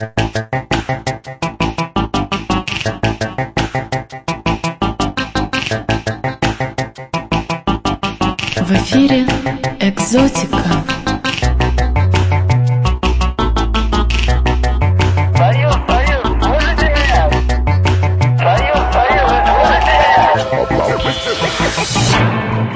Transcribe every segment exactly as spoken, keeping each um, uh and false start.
В эфире «Экзотика». Союз, Союз, слышите меня? Союз, Союз, слышите меня?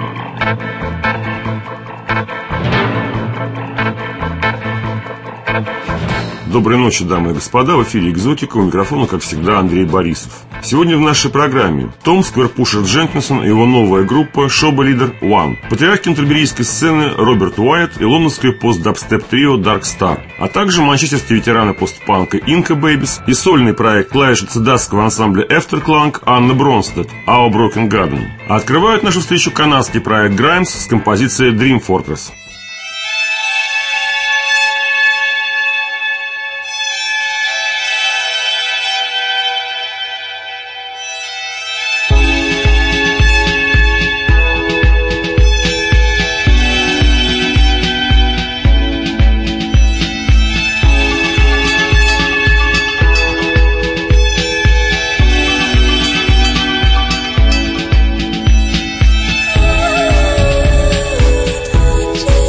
Доброй ночи, дамы и господа, в эфире «Экзотика», у микрофона, как всегда, Андрей Борисов. Сегодня в нашей программе Том Скверпушер Дженкинсон и его новая группа Shoba Leader One, патриарх кентерберийской сцены Роберт Уайт и лондонское пост-дабстеп-трио Dark Star, а также манчестерские ветераны постпанка Inca Babies и сольный проект клавиши цидасского ансамбля Efterklang Анна Бронстед Our Broken Garden. А открывают нашу встречу канадский проект Grimes с композицией Dream Fortress. Thank you.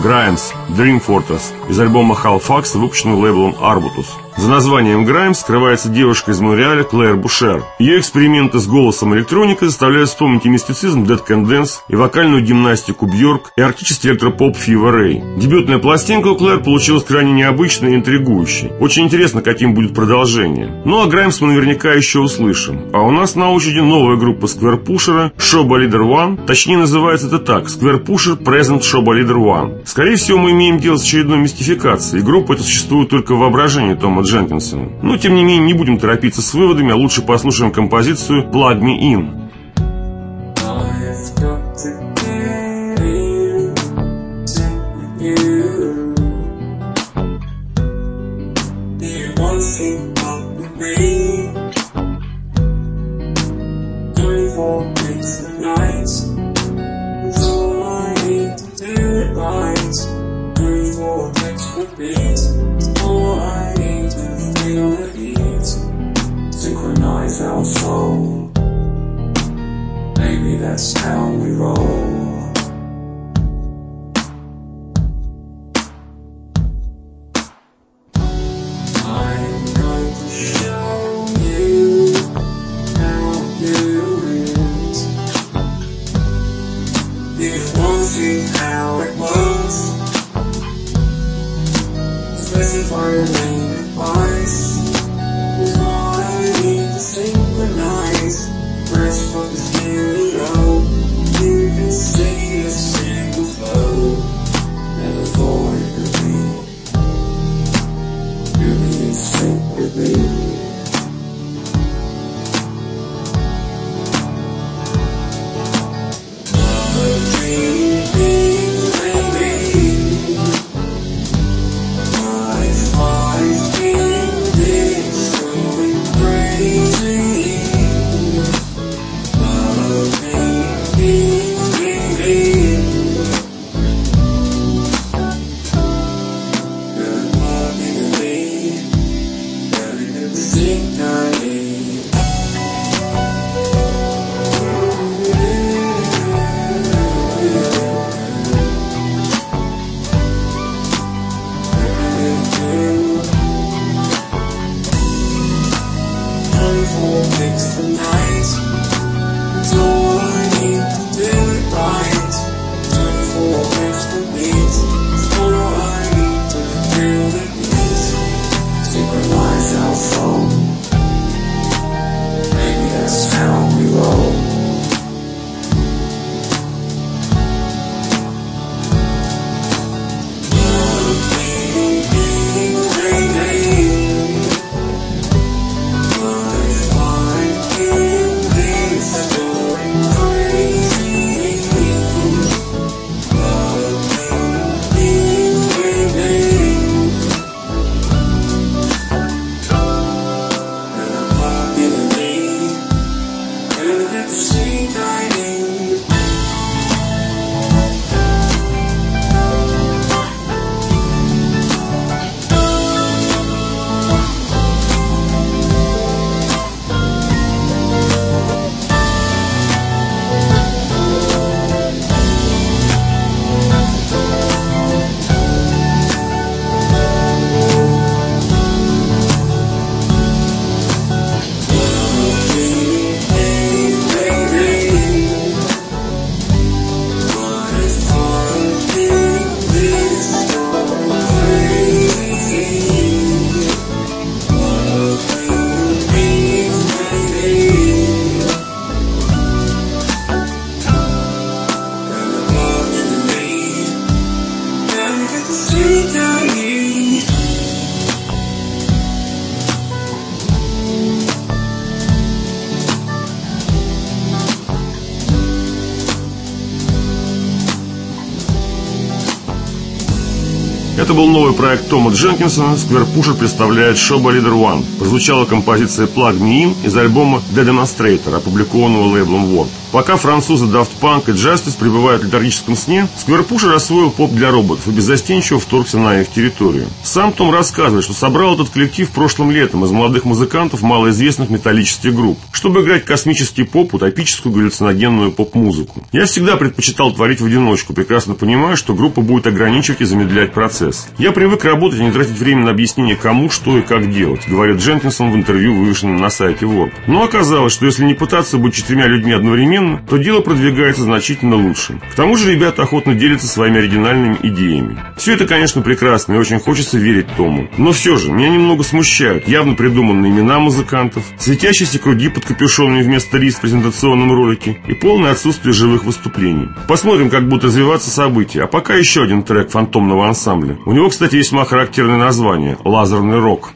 Grimes Dream Fortress из альбома Halifax, выпущенного лейблом Arbutus. За названием Grimes скрывается девушка из Монреаля Клэр Бушер. Ее эксперименты с голосом и электроникой заставляют вспомнить и мистицизм Dead Can Dance, и вокальную гимнастику Бьорк, и арктический электропоп Fever Ray. Дебютная пластинка у Клэр получилась крайне необычной и интригующей. Очень интересно, каким будет продолжение. Ну а Grimes мы наверняка еще услышим. А у нас на очереди новая группа Скверпушера Shoba Leader One. Точнее называется это так: Скверпушер Present Shoba Leader One. Скорее всего, мы имеем дело с очередной мистификацией. Группа эта существует только в воображении Тома Дженкинсона. Но тем не менее не будем торопиться с выводами, а лучше послушаем композицию Plug Me In. Synchronize our soul. Maybe that's how we roll. I'm going to show you how to do it. You won't see how it works. Specify your main advice. Synchronize, press for the stereo. You can see a single flow. Never void of me. You be in sync with me. Это был новый проект Тома Дженкинсона. Скверпушер представляет Shoba Leader One. Прозвучала композиция Plug Me In из альбома The Demonstrator, опубликованного лейблом Warp. Пока французы Daft Punk и Justice пребывают в летаргическом сне, Скверпушер освоил поп для роботов и беззастенчиво вторгся на их территорию. Сам Том рассказывает, что собрал этот коллектив прошлым летом из молодых музыкантов малоизвестных металлических групп, чтобы играть космический поп, утопическую галлюциногенную поп-музыку. Я всегда предпочитал творить в одиночку, прекрасно понимая, что группа будет ограничивать и замедлять процесс. Я привык работать и не тратить время на объяснение, кому, что и как делать, говорит Дженкинсон в интервью, вывешенном на сайте Warp. Но оказалось, что если не пытаться быть четырьмя людьми одновременно, то дело продвигается значительно лучше. К тому же ребята охотно делятся своими оригинальными идеями. Все это, конечно, прекрасно и очень хочется верить Тому. Но все же, меня немного смущают явно придуманные имена музыкантов, светящиеся круги под капюшонами вместо рис в презентационном ролике и полное отсутствие живых выступлений. Посмотрим, как будут развиваться события. А пока еще один трек фантомного ансамбля. У него, кстати, весьма характерное название – «Лазерный рок».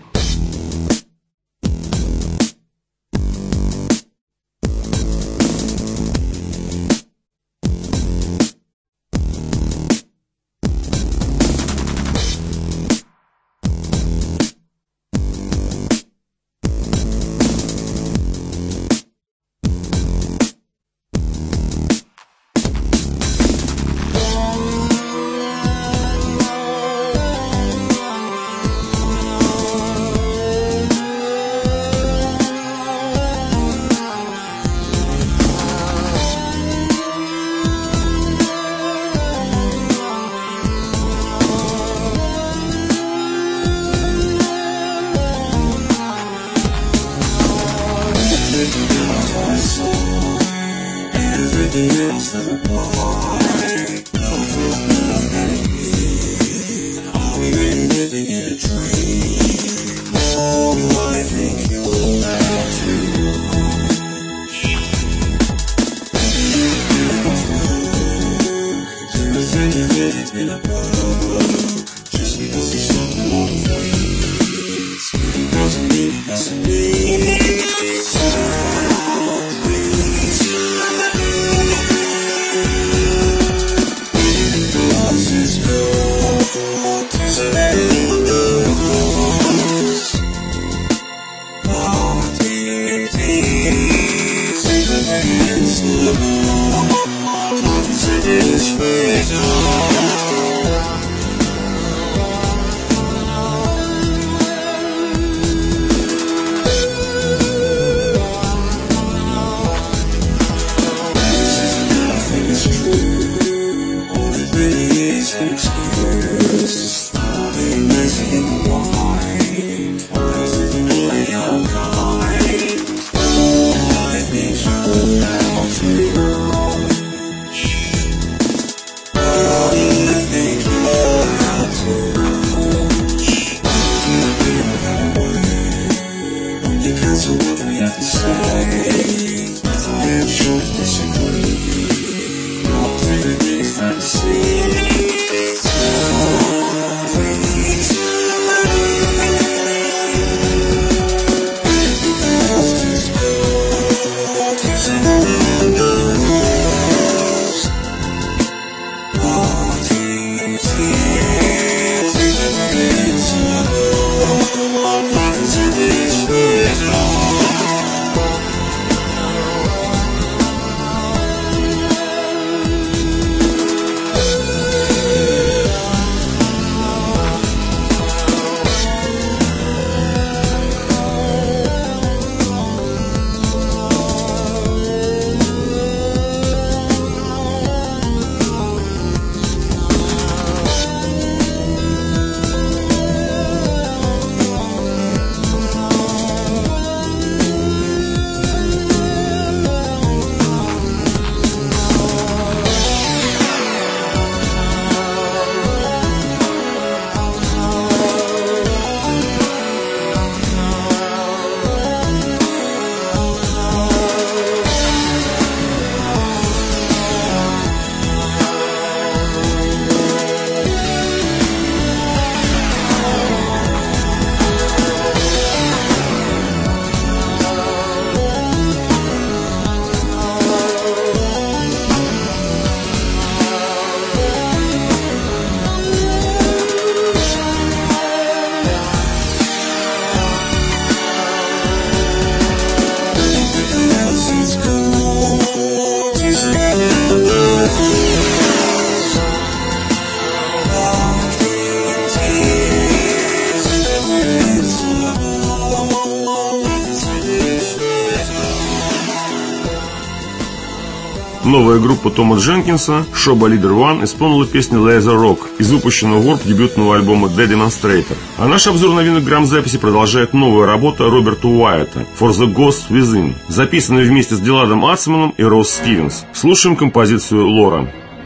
Новая группа Тома Дженкинса Shoba Leader One исполнила песню Laser Rock из выпущенного в Warp дебютного альбома The Demonstrator. А наш обзор новинок грамзаписи продолжает новая работа Роберта Уайта For the Ghost Within, записанная вместе с Диладом Ацманом и Росс Стивенс. Слушаем композицию «Лора».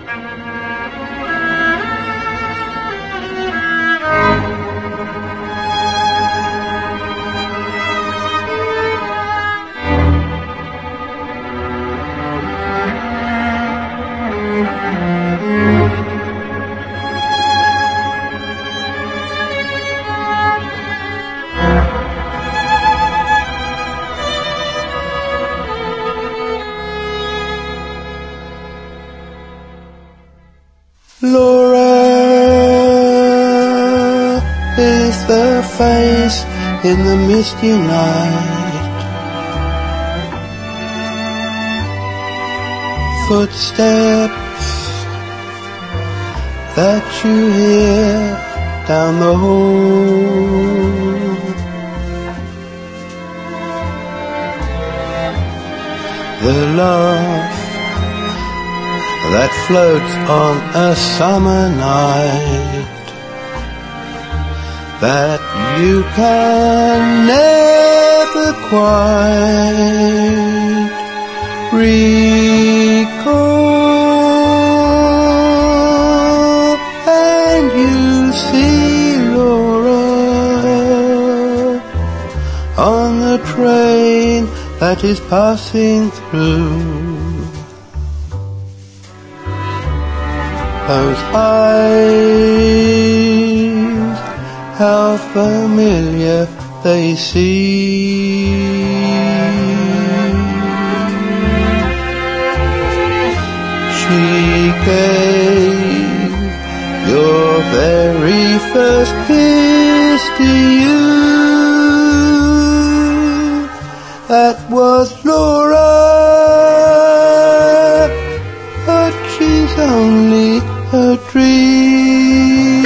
Laura is the face in the misty night. Footsteps that you hear down the hall. The laugh that floats on a summer night that you can never quite recall, and you see Laura on the train that is passing through. Those eyes, how familiar they seem. She gave your very first kiss to you. That was Laura, but she's only a dream.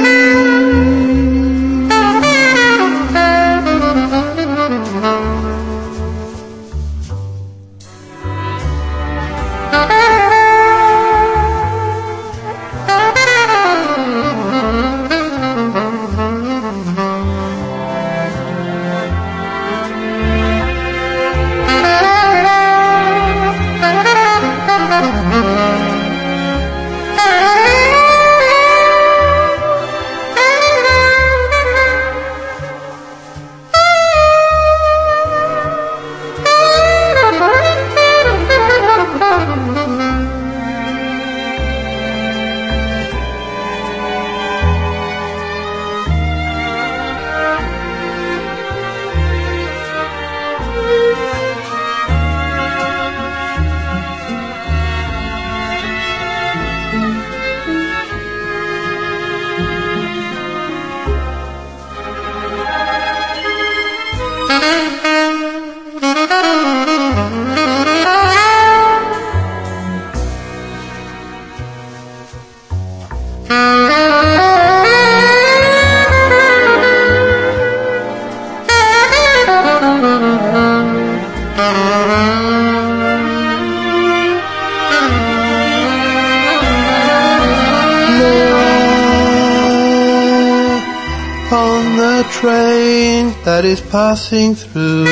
On the train that is passing through,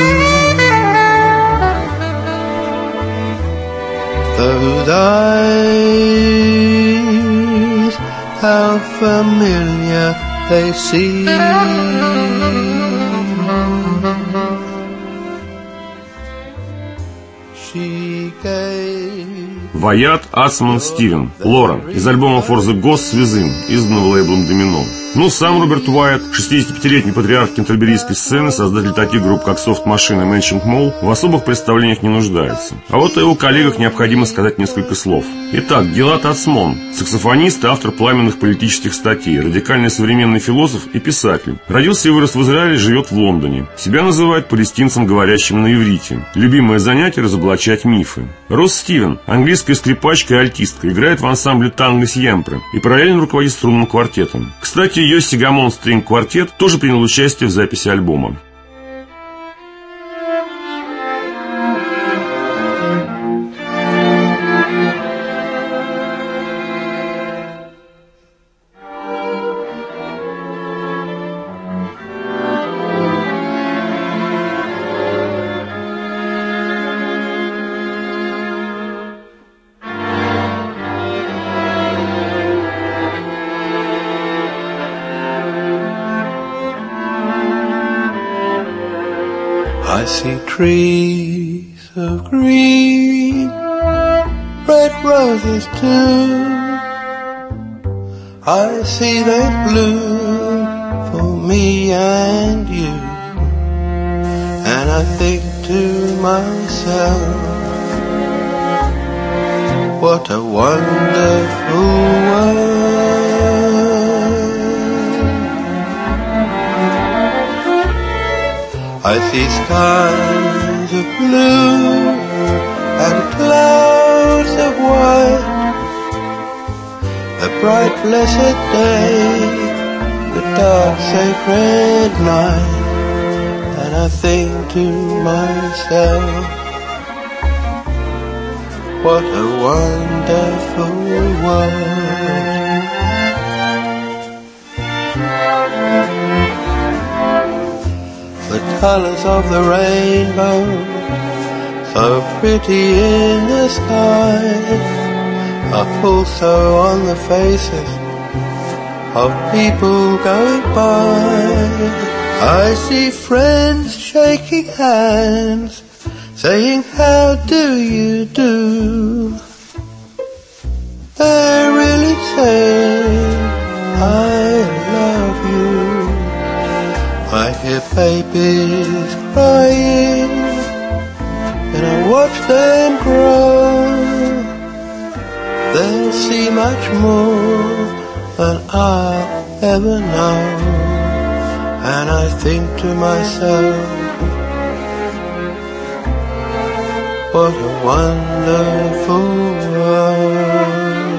those eyes, how familiar they seem. She gave Ваят, Ацман, Стивен, Лора из альбома For the Ghost Within, изданного лейблом Домино. Ну, сам Роберт Уайт, шестидесятипятилетний патриарх кентерберийской сцены, создатель таких групп, как Soft Machine и Mansion Mall, в особых представлениях не нуждается. А вот о его коллегах необходимо сказать несколько слов. Итак, Гилад Ацмон, саксофонист и автор пламенных политических статей, радикальный современный философ и писатель. Родился и вырос в Израиле, живет в Лондоне. Себя называют палестинцем, говорящим на иврите. Любимое занятие – разоблачать мифы. Росс Стивен, английская скрипачка и альтистка, играет в ансамбле танго Сьемпре и параллельно руководит струнным квартетом. Кстати, Йосси Гамон Стринг Квартет тоже принял участие в записи альбома. I see trees of green, red roses too. I see them bloom for me and you. And I think to myself, what a wonderful world. I see skies of blue and clouds of white, the bright blessed day, the dark sacred night. And I think to myself, what a wonderful world. The colors of the rainbow, so pretty in the sky, are also on the faces of people going by. I see friends shaking hands, saying, how do you do? They're really saying, I love you. I hear babies crying, and I watch them grow. They'll see much more than I'll ever know. And I think to myself, what a wonderful world.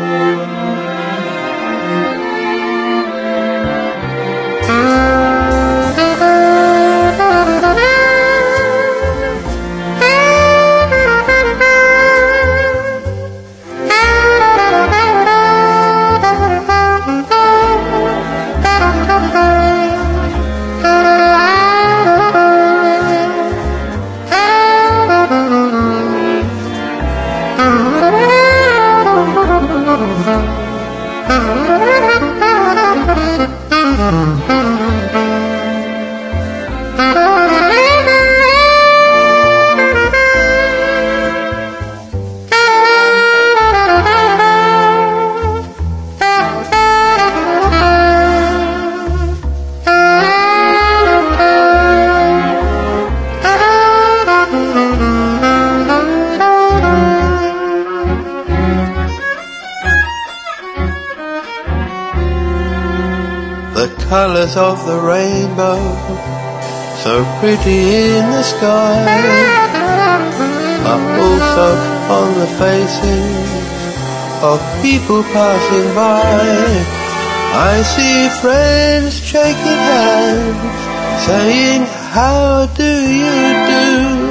Colors of the rainbow, so pretty in the sky, are also on the faces of people passing by. I see friends shaking hands, saying, how do you do?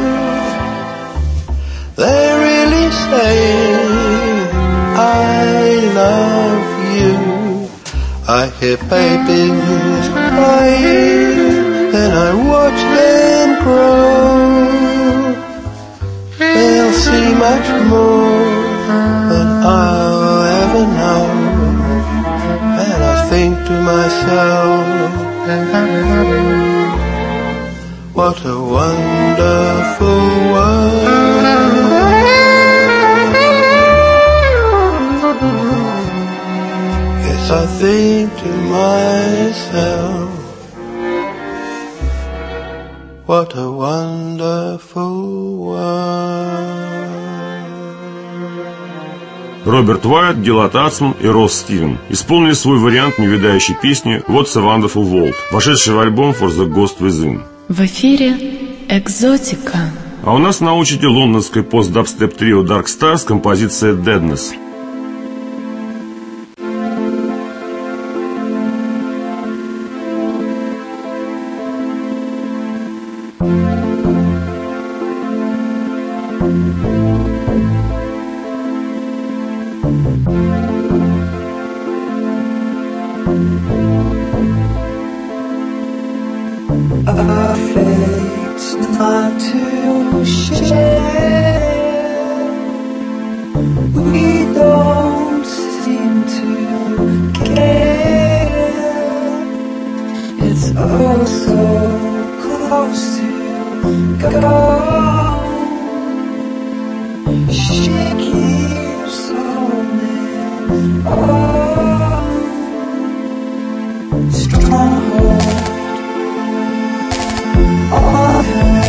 They're really saying, I love you. I hear babies crying, and I watch them grow. They'll see much more than I'll ever know. And I think to myself, what a wonderful world. I think to myself, what a wonderful world. Роберт Уайт, Гил Атацман и Росс Стивен исполнили свой вариант невидающей песни «What's a Wonderful World», вошедшей в альбом «For the Ghost Within». В эфире «Экзотика». А у нас на очереди лондонское пост-дабстеп трио Dark Stars, композиция «Deadness». Our fate's not to share. We don't seem to care. It's oh so close to go. She keeps holding on. Stronghold on her.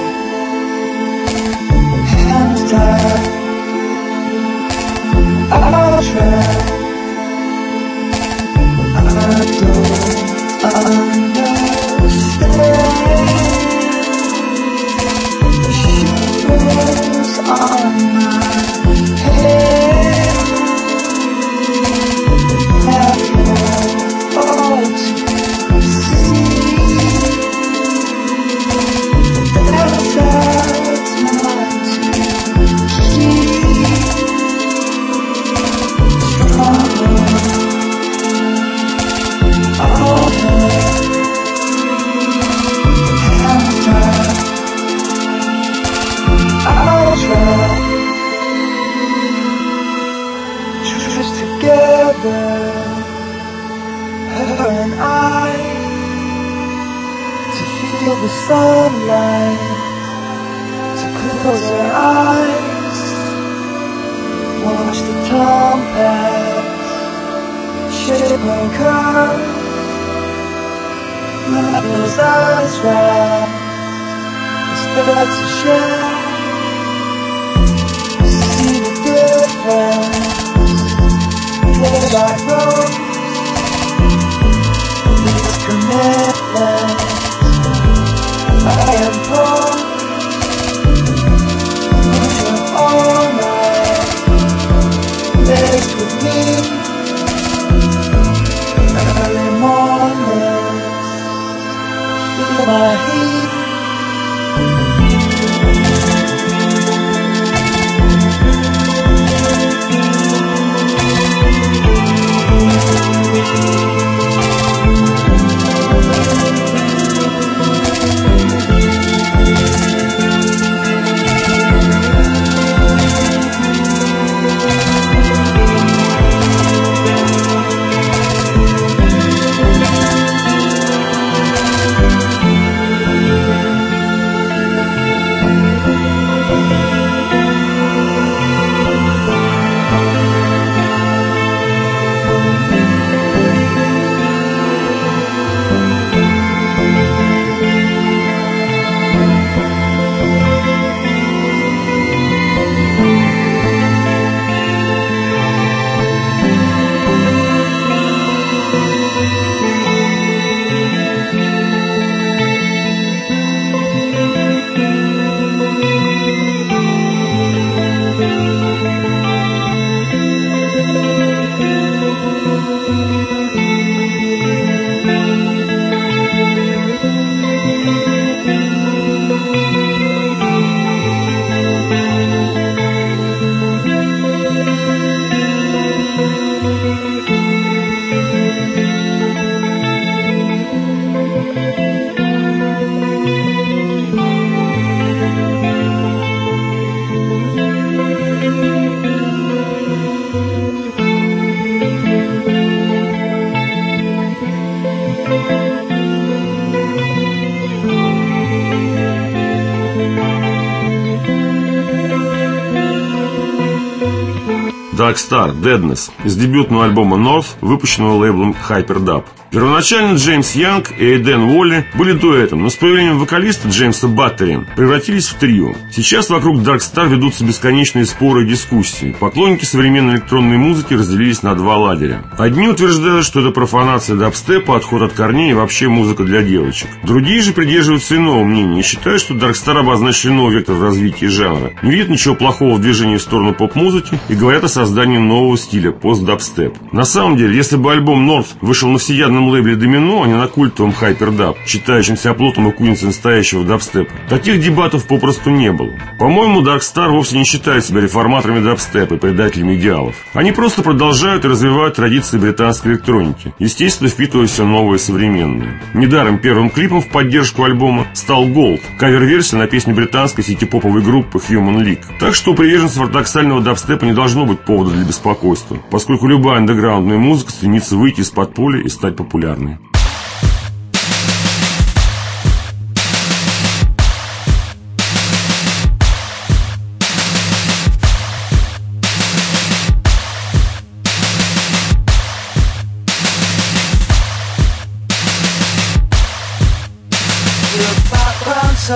Hands tied. I'll try. I don't understand. Shivers on my head. Never all to see. Outside's mine to keep. Strong. All her hands tied. I'll try. Just together, her and I, to feel the sunlight, to close our eyes, watch the time pass, shape her curve. Let those eyes rise, start to shine. See the difference, play like rose. This commitment, I am born. Push up all night, laced with me. Early morning. Feel my heat. Dark Star Deadness из дебютного альбома North, выпущенного лейблом Hyperdub. Первоначально Джеймс Янг и Эйден Уолли были дуэтом, но с появлением вокалиста Джеймса Баттери превратились в трио. Сейчас вокруг Dark Star ведутся бесконечные споры и дискуссии. Поклонники современной электронной музыки разделились на два лагеря. Одни утверждают, что это профанация дабстепа, отход от корней и вообще музыка для девочек. Другие же придерживаются иного мнения и считают, что Dark Star обозначили новый вектор в развитии жанра. Не видят ничего плохого в движении в сторону поп-музыки и говорят о создании нового стиля пост-дабстеп. На самом деле, если бы альбом North вышел на всеядном лейбле Domino, а не на культовом Hyperdub, считающемся оплотом и куницей настоящего дабстепа, таких дебатов попросту не было. По-моему, Dark Star вовсе не считает себя реформаторами дабстепа и предателями идеалов. Они просто продолжают и развивают традиции британской электроники, естественно, впитывая все новое и современное. Недаром первым клипом в поддержку альбома стал Gold, кавер-версия на песню британской сити-поповой группы Human League. Так что у приверженцев ортодоксального дабстепа не должно быть повода для беспокойства, поскольку любая андеграундная музыка стремится выйти из-под поля и стать популярной.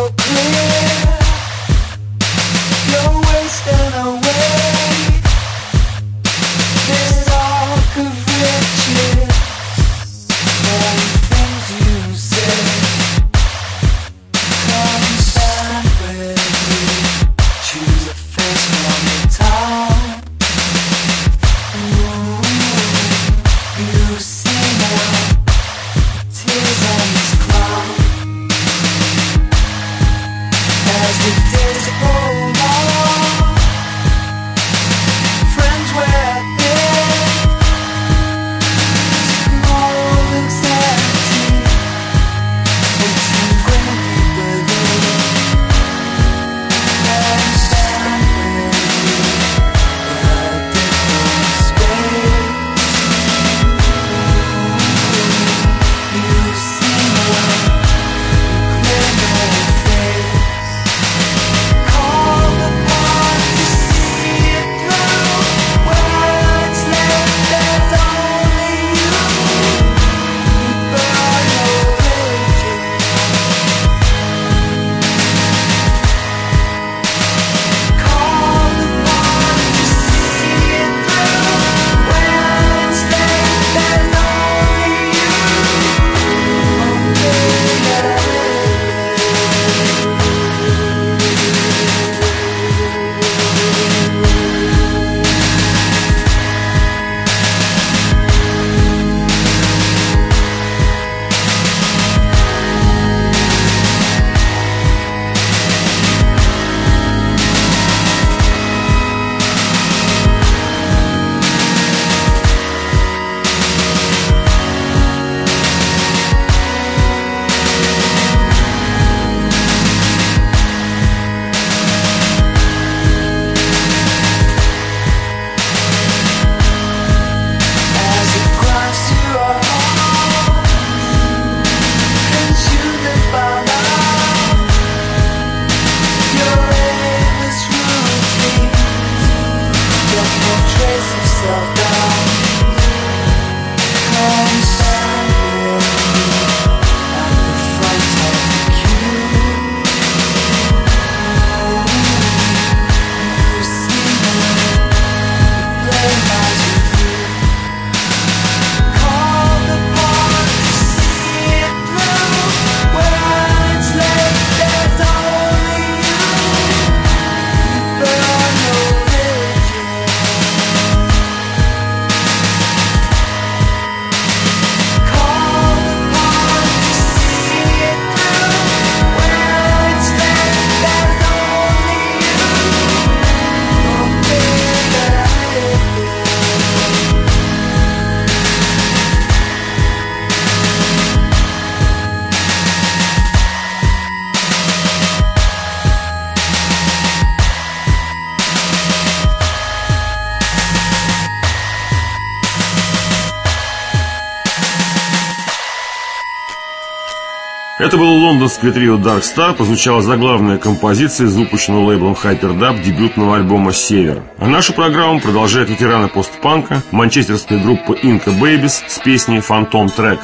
Это было лондонское трио Dark Star, прозвучала заглавная композиция из выпущенного лейблом Hyperdub дебютного альбома «Север». А нашу программу продолжает ветераны постпанка, манчестерская группа Inca Babies с песней «Phantom Track».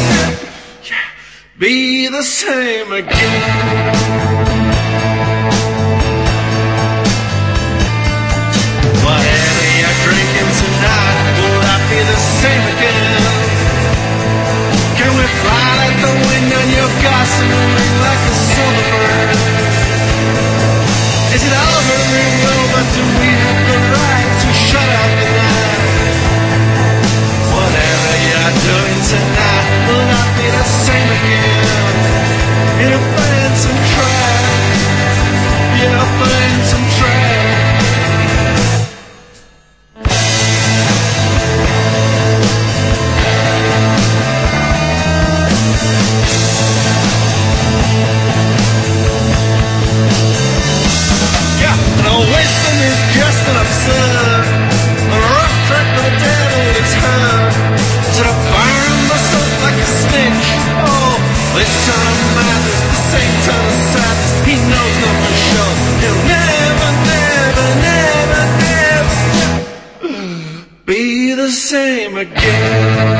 Be the same again. Is it over? It will, but do we have the right to shut out the night? Whatever you're doing tonight will not be the same again. In a phantom track, in a phantom track. Wasting is just an absurd. A rough track of the devil is heard. To the fire in the soul like a snitch. Oh, this turn of madness, the same turn of sadness. He knows not for sure. He'll never, never, never, never be the same again.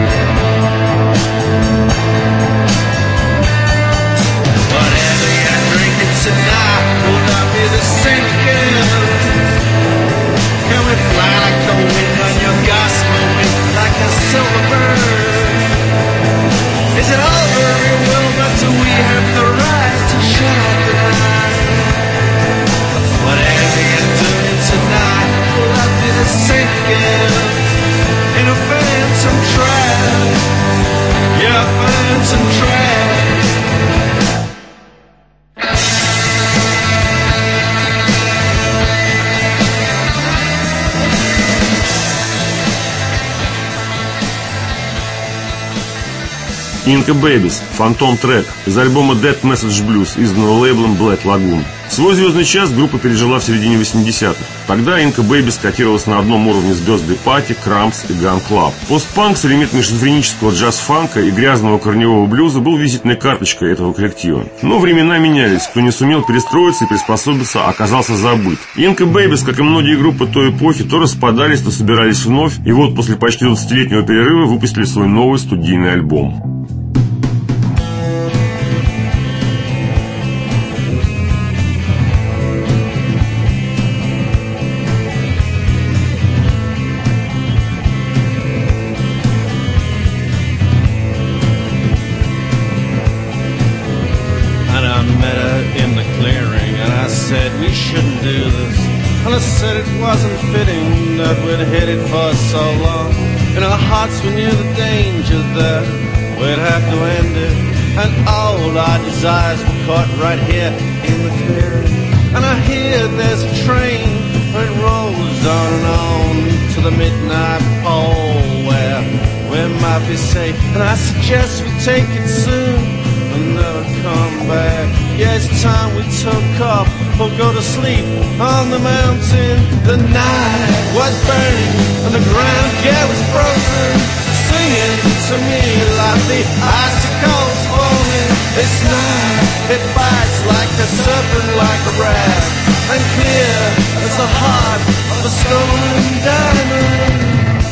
Whatever you're drinking tonight will not be the same again. Can we fly like the wind on your gossamer wing, like a silver bird? Is it over? It will, but do we have the right to shut out the night? Whatever you're doing tonight will not be the same again. In a phantom trap, yeah, a phantom trap. Inca Babies, Phantom трек из альбома Dead Message Blues, изданного лейблом Black Lagoon. Свой звездный час группа пережила в середине восьмидесятых. Тогда Inca Babies котировалась на одном уровне с Birthday Party, Cramps и Gun Club. Постпанк с элементами шизофренического джаз-фанка и грязного корневого блюза был визитной карточкой этого коллектива. Но времена менялись, кто не сумел перестроиться и приспособиться, оказался забыт. Inca Babies, как и многие группы той эпохи, то распадались, то собирались вновь, и вот после почти двадцатилетнего перерыва выпустили свой новый студийный альбом. Shouldn't do this, and I said it wasn't fitting that we'd hit it for so long. In our hearts we knew the danger that we'd have to end it, and all our desires were caught right here in the clearing. And I hear there's a train that rolls on and on to the midnight pole where we might be safe, and I suggest we take it soon and never come back. Yeah, it's time we took off or go to sleep on the mountain. The night was burning and the ground, yeah, was frozen, singing to me like the icicles falling. This night, it bites like a serpent, like a rat, and clear as the heart of a stolen diamond.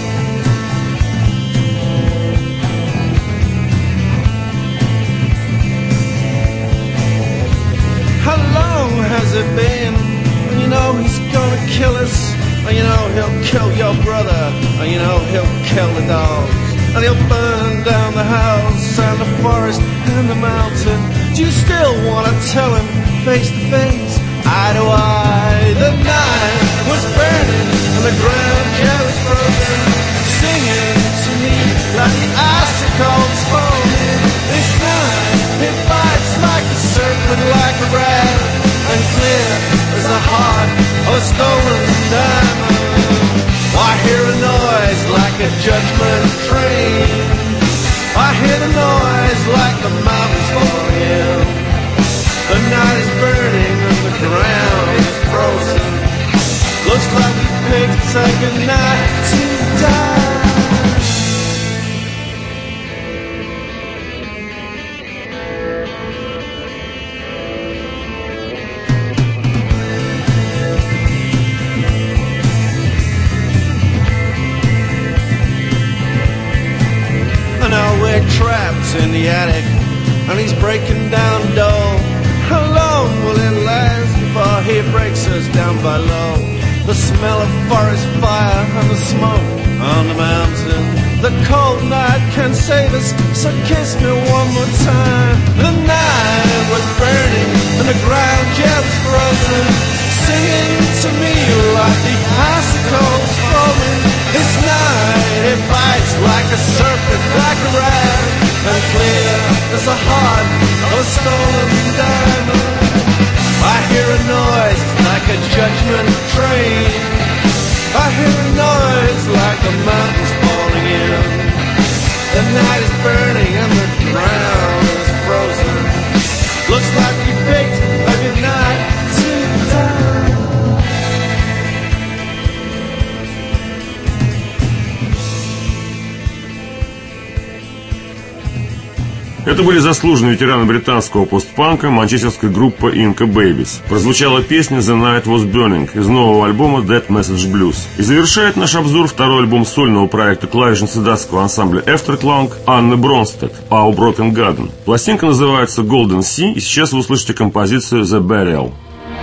How long has it been? And you know he's gonna kill us, and you know he'll kill your brother, and you know he'll kill the dogs, and he'll burn down the house and the forest and the mountain. Do you still wanna tell him face to face, eye to eye? The night was burning and the ground, yeah, was frozen, singing to me like the icicles falling. This night it bites like a serpent, like a rat, and clear as the heart of a stolen diamond. I hear a noise like a judgment train. I hear the noise like the mountains falling in. The night is burning and the ground is frozen. Looks like we picked a good night to die. Trapped in the attic, and he's breaking down door. How long will it last before he breaks us down below? The smell of forest fire and the smoke on the mountain. The cold night can save us, so kiss me one more time. The night was burning and the ground, yeah, was frozen, kind of train. I hear a noise like the mountains falling in. The night is burning and the ground is frozen. Looks like we baked a good night to die. Это были заслуженные ветераны британского постпанка, манчестерская группа Inca Babies. Прозвучала песня «The Night Was Burning» из нового альбома That Message Blues. И завершает наш обзор второй альбом сольного проекта клавишницы датского ансамбля Efterklang Анны Бронстедт «Our Broken Garden». Пластинка называется Golden Sea, и сейчас вы услышите композицию «The Burial».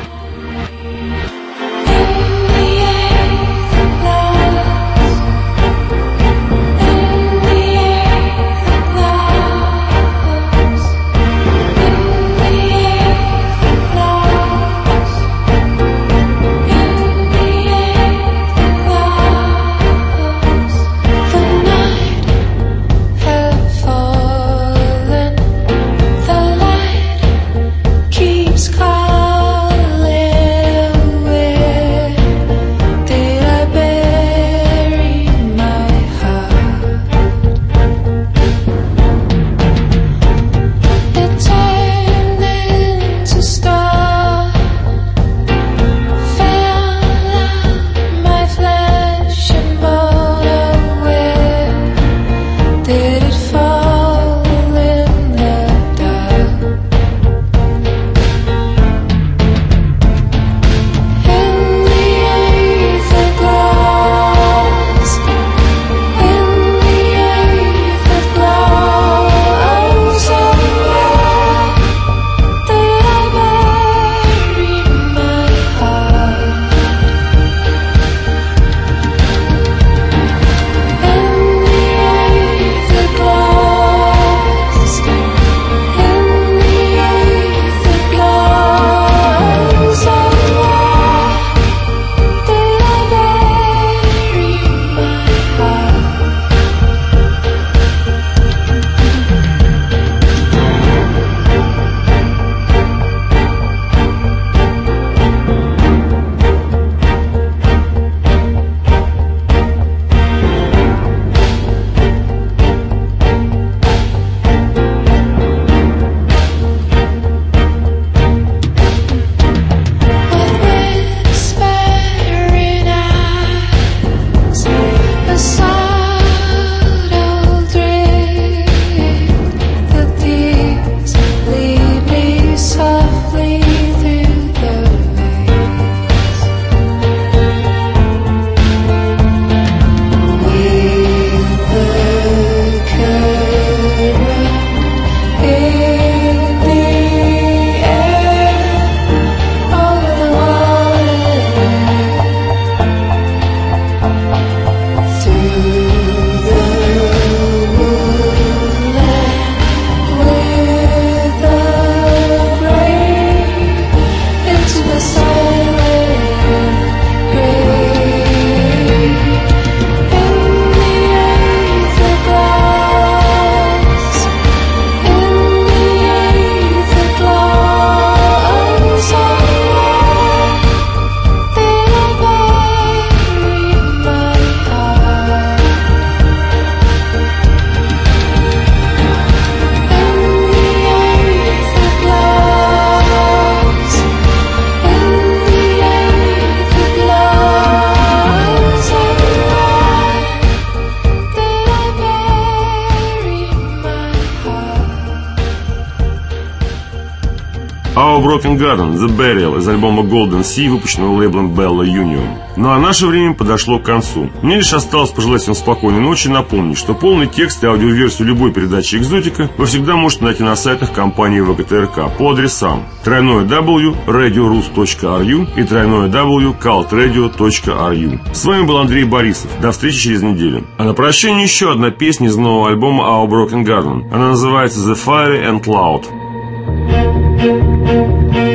Our Broken Garden, The Burial из альбома Golden Sea, выпущенного лейблом Bella Union. Ну а наше время подошло к концу. Мне лишь осталось пожелать всем спокойной ночи и напомнить, что полный текст и аудиоверсию любой передачи «Экзотика» вы всегда можете найти на сайтах компании ВГТРК по адресам дабл ю дабл ю дабл ю точка радио рус точка ру и дабл ю дабл ю дабл ю точка калт радио точка ру. С вами был Андрей Борисов. До встречи через неделю. А на прощание еще одна песня из нового альбома Our Broken Garden. Она называется The Fiery and Loud. Thank you.